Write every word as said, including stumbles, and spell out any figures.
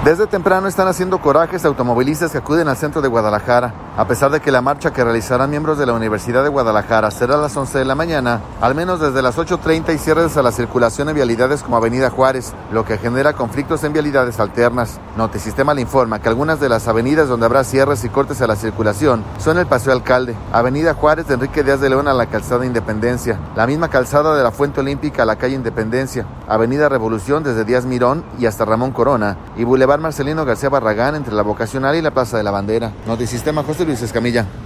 Desde temprano están haciendo corajes automovilistas que acuden al centro de Guadalajara. A pesar de que la marcha que realizarán miembros de la Universidad de Guadalajara será a las once de la mañana, al menos desde las ocho treinta hay cierres a la circulación en vialidades como Avenida Juárez, lo que genera conflictos en vialidades alternas. Notisistema le informa que algunas de las avenidas donde habrá cierres y cortes a la circulación son el Paseo Alcalde, Avenida Juárez de Enrique Díaz de León a la Calzada Independencia, la misma calzada de la Fuente Olímpica a la calle Independencia, Avenida Revolución desde Díaz Mirón y hasta Ramón Corona, y Boulevard Marcelino García Barragán entre la Vocacional y la Plaza de la Bandera. Notisistema, José Luis Escamilla.